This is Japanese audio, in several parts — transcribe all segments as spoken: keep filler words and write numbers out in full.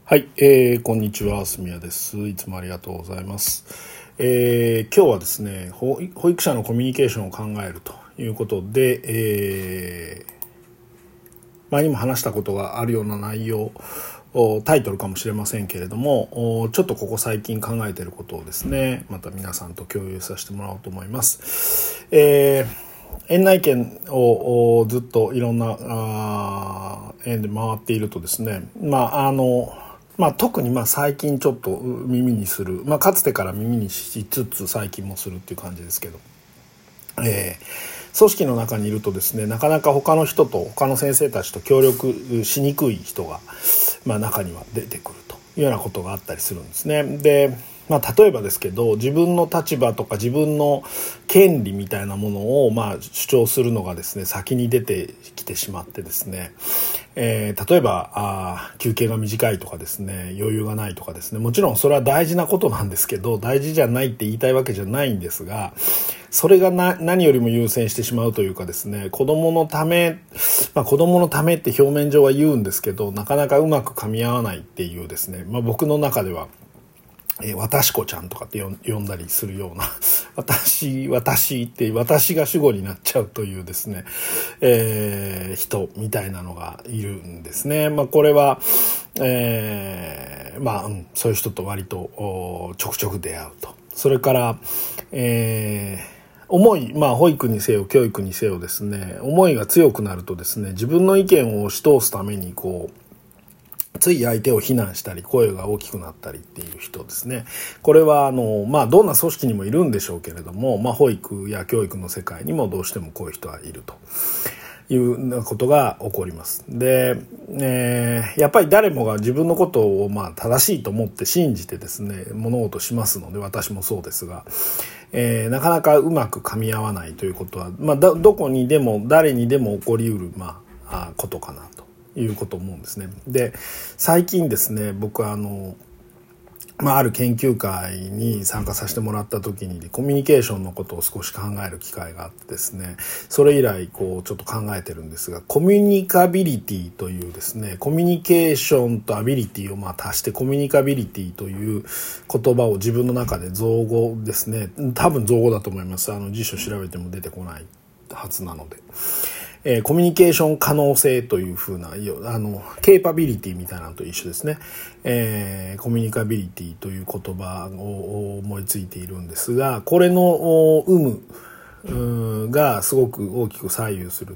はい、えー、こんにちは、すみやです。いつもありがとうございます。えー、今日はですね、保育者のコミュニケーションを考えるということで、えー、前にも話したことがあるような内容、タイトルかもしれませんけれども、ちょっとここ最近考えていることをですね、また皆さんと共有させてもらおうと思います。えー園内圏をずっといろんな園で回っているとですね、まああのまあ、特にまあ最近ちょっと耳にする、まあ、かつてから耳にしつつ最近もするっていう感じですけど、えー、組織の中にいるとですね、なかなか他の人と他の先生たちと協力しにくい人が、まあ、中には出てくるというようなことがあったりするんですね。でまあ、例えばですけど、自分の立場とか自分の権利みたいなものをまあ主張するのがですね、先に出てきてしまってですね、えー、例えばあ休憩が短いとかですね、余裕がないとかですね、もちろんそれは大事なことなんですけど、大事じゃないって言いたいわけじゃないんですが、それがな何よりも優先してしまうというかですね、子供のため、まあ、子供のためって表面上は言うんですけど、なかなかうまく噛み合わないっていうですね、まあ、僕の中ではえー、私子ちゃんとかって呼んだりするような私私って私が主語になっちゃうというですね、えー、人みたいなのがいるんですね。まあこれは、えー、まあ、うん、そういう人と割とちょくちょく出会うと。それから、えー、思い、まあ保育にせよ教育にせよですね、思いが強くなるとですね、自分の意見を押し通すためにこうつい相手を非難したり声が大きくなったりっていう人ですね。これはあのまあどんな組織にもいるんでしょうけれども、まあ保育や教育の世界にもどうしてもこういう人はいるということが起こります。で、えー、やっぱり誰もが自分のことをまあ正しいと思って信じてですね物事しますので、私もそうですが、えー、なかなかうまく噛み合わないということは、まあ、どこにでも誰にでも起こりうるまあことかなということを思うんですね。で、最近ですね、僕はあの、まあ、ある研究会に参加させてもらった時にコミュニケーションのことを少し考える機会があってですね、それ以来こうちょっと考えてるんですが、コミュニカビリティというですね、コミュニケーションとアビリティをまあ足してコミュニカビリティという言葉を自分の中で造語ですね、多分造語だと思います。あの辞書調べても出てこないはずなので。えー、コミュニケーション可能性というふうな、あの、ケーパビリティみたいなのと一緒ですね。えー、コミュニカビリティという言葉を思いついているんですが、これの有無がすごく大きく左右する、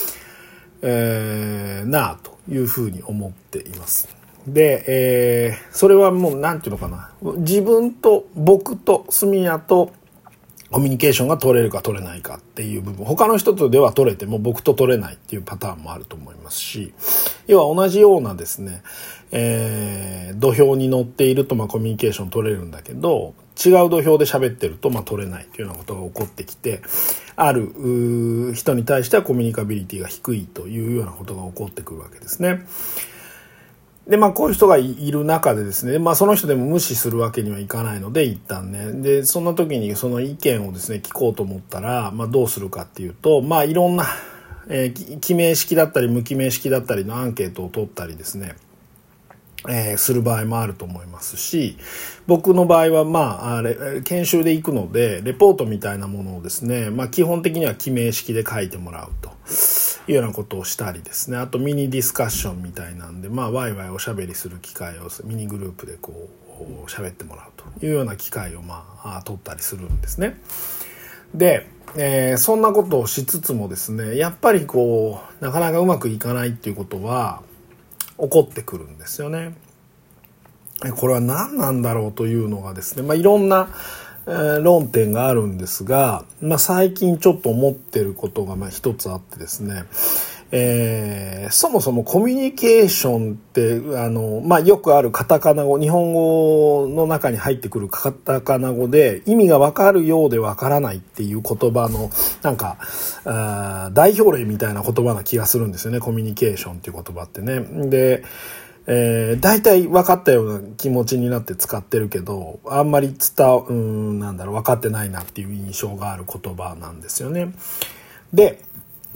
えー、なあというふうに思っています。で、えー、それはもうなんていうのかな。自分と僕と住谷とコミュニケーションが取れるか取れないかっていう部分、他の人とでは取れても僕と取れないっていうパターンもあると思いますし、要は同じようなですね、えー、土俵に乗っているとまあコミュニケーション取れるんだけど、違う土俵で喋ってるとまあ取れないというようなことが起こってきて、ある人に対してはコミュニカビリティが低いというようなことが起こってくるわけですね。で、まあ、こういう人がいる中でですね、まあ、その人でも無視するわけにはいかないので、一旦ね。で、そんな時にその意見をですね、聞こうと思ったら、まあ、どうするかっていうと、まあ、いろんな、えー、記名式だったり、無記名式だったりのアンケートを取ったりですね、えー、する場合もあると思いますし、僕の場合は、まあ、あれ、研修で行くので、レポートみたいなものをですね、まあ、基本的には記名式で書いてもらうというようなことをしたりですね、あとミニディスカッションみたいなんで、まあ、ワイワイおしゃべりする機会をミニグループでこう、喋ってもらうというような機会を、まあ、取ったりするんですね。で、えー、そんなことをしつつもですね、やっぱりこう、なかなかうまくいかないっていうことは、起こってくるんですよね。これは何なんだろうというのがですね、まあ、いろんな、えー、論点があるんですが、まあ、最近ちょっと思ってることがまあ一つあってですね、えー、そもそもコミュニケーションってあの、まあ、よくあるカタカナ語、日本語の中に入ってくるカタカナ語で意味がわかるようでわからないっていう言葉のなんかあ代表例みたいな言葉な気がするんですよね、コミュニケーションっていう言葉ってね。で、えー、大体分かったような気持ちになって使ってるけど、あんまり伝わ、うん、なんだろう、分かってないなっていう印象がある言葉なんですよね。で、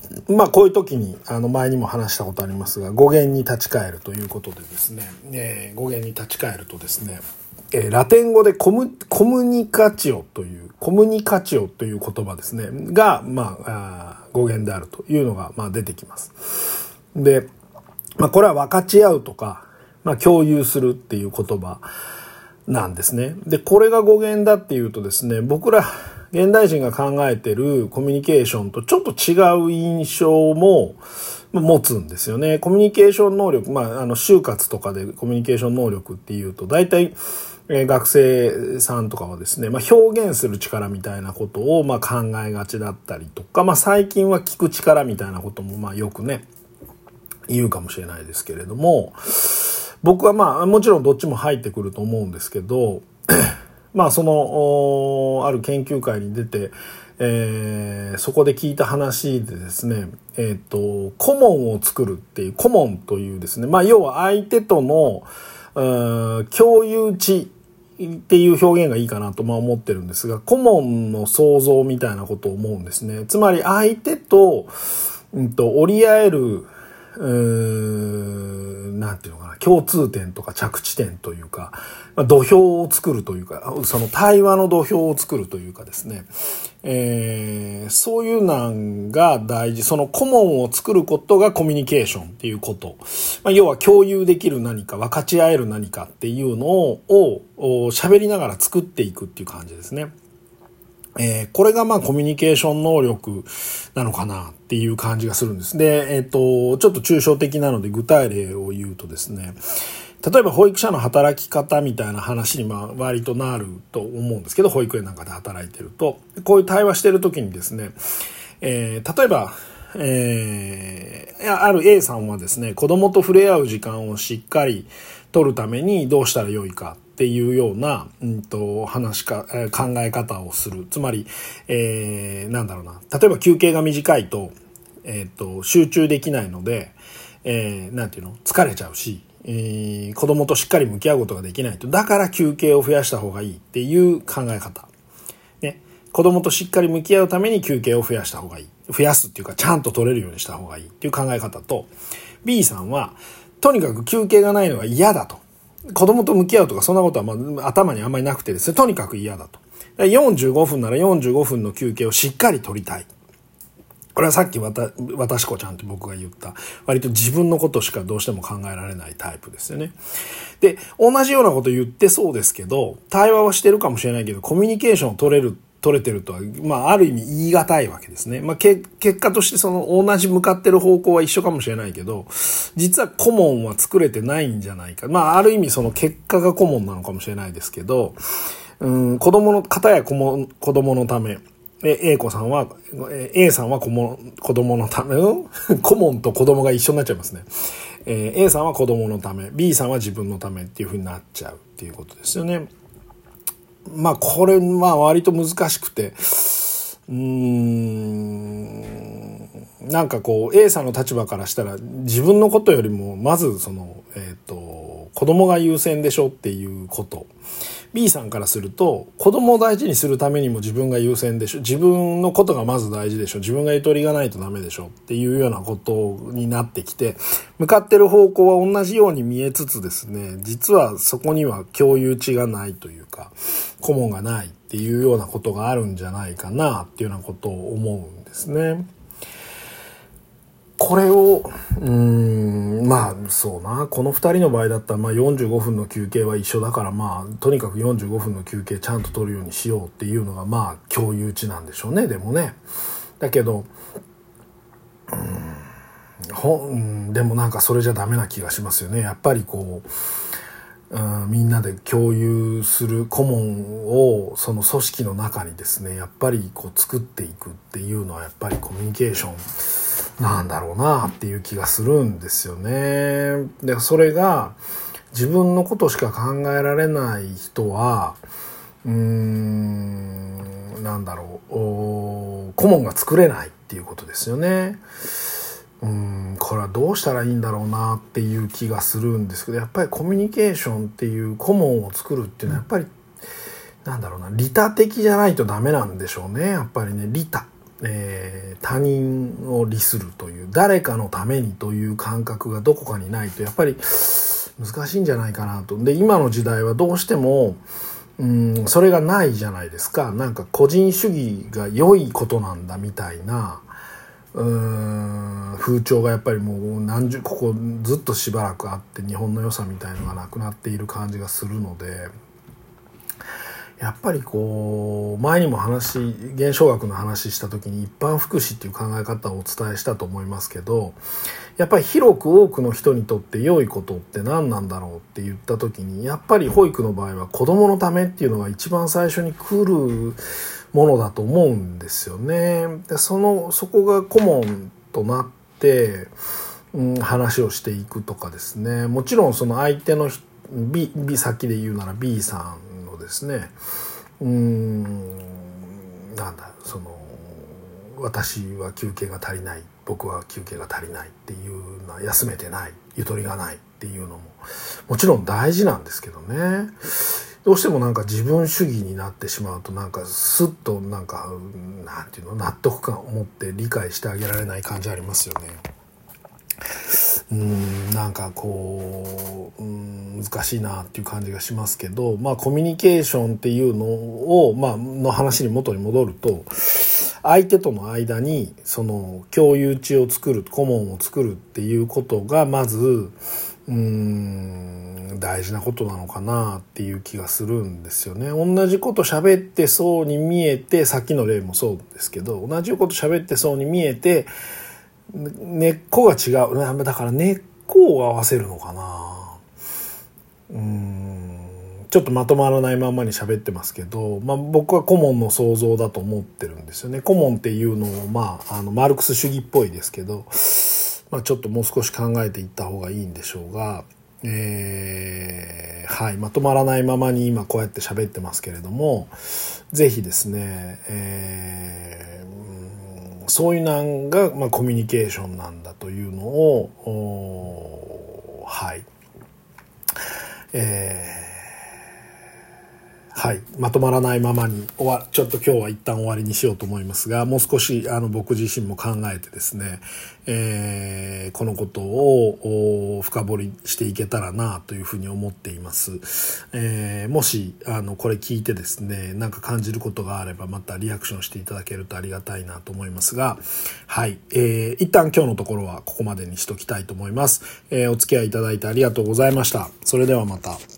まあこういう時にあの前にも話したことありますが、語源に立ち返るということでですね、えー、語源に立ち返るとですね、えー、ラテン語でコム、コムニカチオというコムニカチオという言葉ですねが、まあ、あ語源であるというのがまあ出てきます。で、まあこれは分かち合うとか、まあ共有するっていう言葉なんですね。で、これが語源だっていうとですね、僕ら現代人が考えてるコミュニケーションとちょっと違う印象も持つんですよね。コミュニケーション能力、まあ、あの、就活とかでコミュニケーション能力っていうと、大体、えー、学生さんとかはですね、まあ、表現する力みたいなことを、まあ、考えがちだったりとか、まあ、最近は聞く力みたいなことも、まあ、よくね、言うかもしれないですけれども、僕はまあ、もちろんどっちも入ってくると思うんですけど、まあそのある研究会に出て、えー、そこで聞いた話でですね、えっとコモンを作るっていうコモンというですね、まあ要は相手との共有値っていう表現がいいかなとまあ思ってるんですが、コモンの創造みたいなことを思うんですね。つまり相手と、うんと折り合えるうーんなんていうのかな、共通点とか着地点というか、まあ、土俵を作るというか、その対話の土俵を作るというかですね、えー、そういうのが大事。そのコモンを作ることがコミュニケーションっていうこと。まあ、要は共有できる何か、分かち合える何かっていうのを喋りながら作っていくっていう感じですね。えー、これがまあコミュニケーション能力なのかなっていう感じがするんです。で、えっと、ちょっと抽象的なので具体例を言うとですね、例えば保育者の働き方みたいな話にまあ割となると思うんですけど、保育園なんかで働いてると、こういう対話してる時にですね、えー、例えば、えー、ある A さんはですね、子供と触れ合う時間をしっかり取るためにどうしたらよいかっていうような、うんと、話か、えー、考え方をする。つまり、えー、なんだろうな。例えば休憩が短いと、えっと、集中できないので、えー、なんていうの？疲れちゃうし、えー、子供としっかり向き合うことができないと。だから休憩を増やした方がいいっていう考え方。ね。子供としっかり向き合うために休憩を増やした方がいい。増やすっていうか、ちゃんと取れるようにした方がいいっていう考え方と、B さんは、とにかく休憩がないのが嫌だと。子供と向き合うとかそんなことはまあ頭にあんまりなくてですね、とにかく嫌だと。よんじゅうごふんならよんじゅうごふんの休憩をしっかり取りたい。これはさっきわた、わたしこちゃんって僕が言った、割と自分のことしかどうしても考えられないタイプですよね。で、同じようなこと言ってそうですけど、対話はしてるかもしれないけど、コミュニケーションを取れる、取れてるとは、まあ、ある意味言い難いわけですね。まあ、け、結果としてその同じ向かってる方向は一緒かもしれないけど、実は顧問は作れてないんじゃないか。まあ、ある意味その結果が顧問なのかもしれないですけど、うん、子供の、方や子も子供のため、A 子さんは、A さんは子も子供のため、顧問と子供が一緒になっちゃいますね。えー、A さんは子供のため、B さんは自分のためっていう風になっちゃうっていうことですよね。まあこれは割と難しくて、うーん、なんかこう A さんの立場からしたら自分のことよりもまずその、えっと、子供が優先でしょっていうこと。B さんからすると子供を大事にするためにも自分が優先でしょ、自分のことがまず大事でしょ、自分がゆとりがないとダメでしょっていうようなことになってきて、向かってる方向は同じように見えつつですね、実はそこには共有値がないというか顧問がないっていうようなことがあるんじゃないかなっていうようなことを思うんですね。これをうーんまあそうな、このふたりの場合だったらまあよんじゅうごふんの休憩は一緒だから、まあとにかくよんじゅうごふんの休憩ちゃんと取るようにしようっていうのがまあ共有値なんでしょうね。でもね、だけどうーんほんでもなんかそれじゃダメな気がしますよね。やっぱりこう、うん、みんなで共有する顧問をその組織の中にですね、やっぱりこう作っていくっていうのはやっぱりコミュニケーションなんだろうなっていう気がするんですよね。で、それが自分のことしか考えられない人は、うーん、なんだろう、顧問が作れないっていうことですよね。うーん、これはどうしたらいいんだろうなっていう気がするんですけど、やっぱりコミュニケーションっていう顧問を作るっていうのはやっぱりなんだろうな、利他的じゃないとダメなんでしょうね。やっぱりね、利他。 えー、他人を利するという誰かのためにという感覚がどこかにないとやっぱり難しいんじゃないかなと。で今の時代はどうしてもうんそれがないじゃないですか。なんか個人主義が良いことなんだみたいなうーん風潮がやっぱりもう何十ここずっとしばらくあって日本の良さみたいのがなくなっている感じがするので、やっぱりこう前にも話現象学の話した時に一般福祉っていう考え方をお伝えしたと思いますけど、やっぱり広く多くの人にとって良いことって何なんだろうって言った時に、やっぱり保育の場合は子どものためっていうのが一番最初に来るものだと思うんですよね。でそのそこが顧問となって、うん、話をしていくとかですね、もちろんその相手の B, B 先で言うなら B さんのですね、うーんなんだその私は休憩が足りない、僕は休憩が足りないっていうのは休めてない、ゆとりがないっていうのももちろん大事なんですけどね、どうしてもなんか自分主義になってしまうとなんかスッとなんかなんていうの納得感を持って理解してあげられない感じありますよね。うーんなんかこう、うーん難しいなっていう感じがしますけど、まあコミュニケーションっていうのをまあの話に元に戻ると、相手との間にその共有地を作る、顧問を作るっていうことがまずうーん大事なことなのかなっていう気がするんですよね。同じこと喋ってそうに見えて、さっきの例もそうですけど、同じこと喋ってそうに見えて根っこが違う。だから根っこを合わせるのかな。うーんちょっとまとまらないままに喋ってますけど、まあ、僕は顧問の創造だと思ってるんですよね。顧問っていうのを、まあ、あのマルクス主義っぽいですけど、まあ、ちょっともう少し考えていった方がいいんでしょうが、えーはい、まとまらないままに今こうやって喋ってますけれども、ぜひですね、えー、そういうのが、まあ、コミュニケーションなんだというのをはいえーはい、まとまらないままに終わちょっと今日は一旦終わりにしようと思いますが、もう少しあの僕自身も考えてですね、えー、このことを深掘りしていけたらなというふうに思っています。えー、もしあのこれ聞いてですね、なんか感じることがあればまたリアクションしていただけるとありがたいなと思いますが、はい、えー、一旦今日のところはここまでにしときたいと思います。えー、お付き合いいただいてありがとうございました。それではまた。